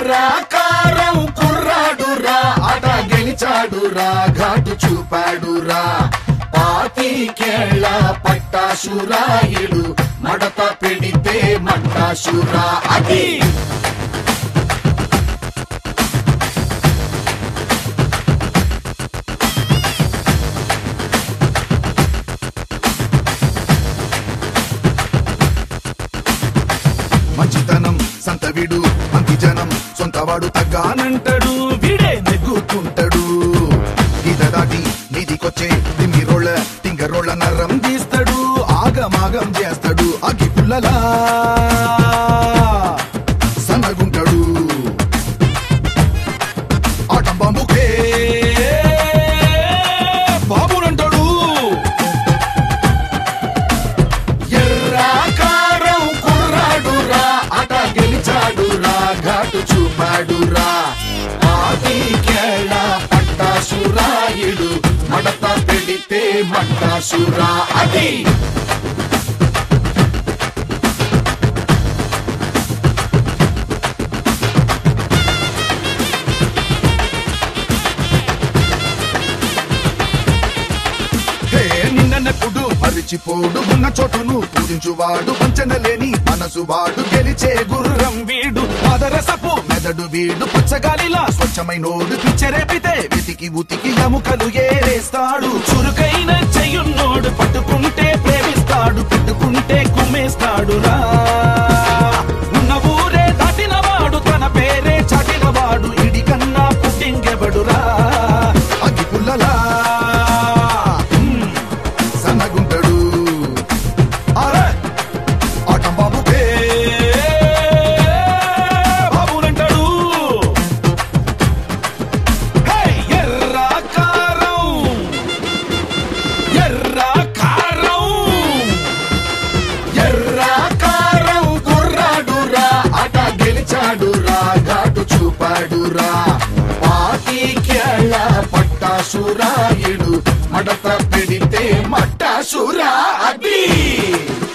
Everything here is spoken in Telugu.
ఎర్రాకారం కుర్రాడురా ఆట గెలిచాడురా ఘాటు చూపాడురా పాతికేళ్ల పట్టాసురాయుడు మడత పెడితే మట్టాసురా అది మంచితనం సంతవిడు మంచి జనం సొంతవాడు తగ్గానంటాడు వీడే నెగ్గుతుంటాడు గీత దాటి నీదికొచ్చే తిమ్మిరోళ్ళ తింగరోళ్ళ నర్రం తీస్తాడు ఆగమాగం చేస్తాడు అగ్గి పుల్లలా సన్నగుంటాడు ఆటం బాంబుకే బాబులంటాడు ఎర్రాకారం కుర్రాడురా ఆట గెలిచాడురా ఘాటు చూపాడురా పాతికేళ్ల పట్టాసురాయుడు మడత పెడితే మట్టాసురా అది నిన్నప్పుడు మరిచిపోడు ఉన్న చోటును పూజించువాడు వంచన లేని మనసు వాడు గెలిచే గుర్రం వీడు పాదరసపు మెదడు వీడు పచ్చగాలిలా స్వచ్ఛమైనోడు పిచ్చరేపితే వెతికి ఉతికి ఎముకలు ఏరేస్తాడు చురుకైన చెయ్యున్నోడు పట్టుకుంటే ప్రేమిస్తాడు పెట్టుకుంటే కుమ్మేస్తాడు రా ఉన్న ఊరే దాటినవాడు తన పేరే చాటినవాడు ఇడి కన్నా పుట్టింకెబడురా అగ్గి పుల్లలా సన్నగుంటాడు ఆటం బాబుకే బాబులంటాడు ఎర్రాకారం ఎర్రాకారం ఎర్రాకారం కుర్రాడురా ఆట గెలిచాడురా ఘాటు చూపాడురా పాతికేళ్ల పట్టాసురాయుడు మడత పెడితే మట్టాసురా అది